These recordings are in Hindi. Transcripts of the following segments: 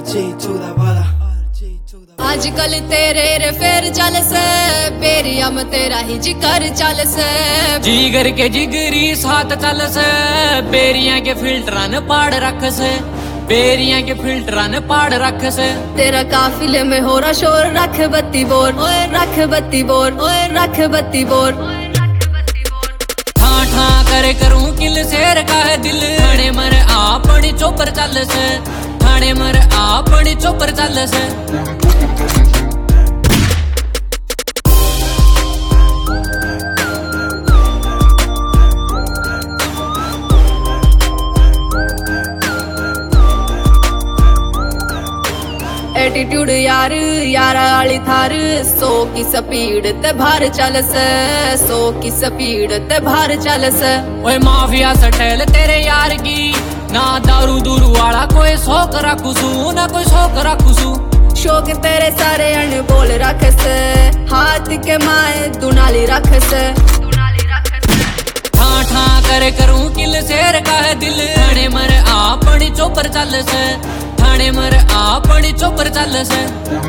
आजकल तेरे रे फेर चल से बेरिया में तेरा ही जिगर चल से जिगर के जिगरी साथ चल से बेरिया के फिल्टर न पाड़ रख से बेरिया के फिल्टर न पाड़ रख से तेरा काफिले में हो रहा शोर रख बत्ती बोर ओए रख बत्ती बोर ओए रख बत्ती बोर ठां ठां करे करूं किल शेर का है दिल थाने मर आपनी चौपर चल से थाने मर आपनी चौपर चल से एटीट्यूड यार यारा आली थार 100 की स्पीड ते भार चल से 100 की स्पीड ते भार चल से ओए माफिया सटेल तेरे यार की ना दारू दूरू वाला कोई शौक रखूसू ना कोई शौक रखूसू शौक तेरे सारे अनबोल रख से हाथ के माए दुनाली रख से ठां ठां करे करूं किल शेर का है दिल थाने मर आपनी चौपर चल से थाने मर आपनी चौपर चल से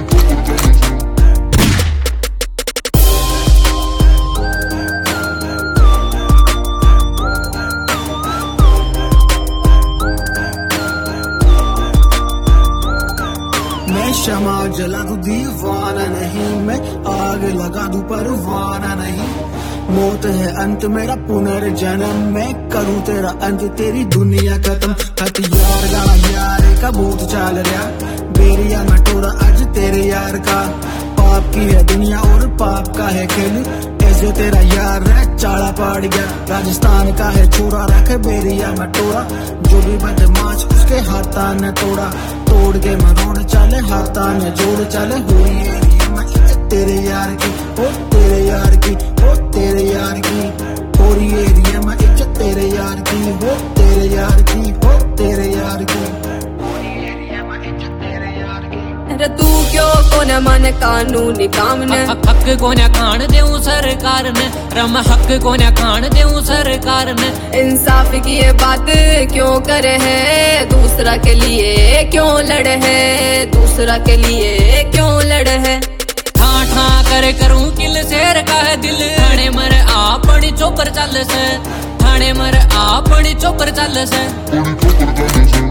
मैं शमा जला दूं दीवाना नहीं, मैं आग लगा दूं परवाना नहीं। मौत है अंत मेरा पुनर्जन्म, मैं करूं तेरा अंत तेरी दुनिया खत्म। हथियार गाना यार का भूत चाल रहा, बेरिया मटोरा आज तेरे यार का। पाप की है दुनिया और पाप का है खेल, ऐसे तेरा यार है चाड़ा पड़ गया। राजस्थान का है छोरा रख बेरिया मटोरा, जो भी बदमाश उसके हाथा ने तोड़ा। तोड़ के मरोड़ चले हाथा ने जोड़ चले, हुई है तेरे यार की, ओ तेरे यार की, ओ तेरे यार की। पूरी एरिया में इज्जत तेरे यार की, हो तेरे यार की, हो तेरे यार की। रे तू क्यों कोने मन कानूनी काम ने, हक कोने खान देऊं सरकार ने, रम हक कोने खान देऊं सरकार ने। इंसाफ की ये बात क्यों करे है, दूसरा के लिए क्यों लड़े है, दूसरा के लिए क्यों लड़े है। ठां ठां करे करूं किल शेर का है दिल, थाने मर आपनी चौपर चल से, थाने मर आपनी चौपर चल से।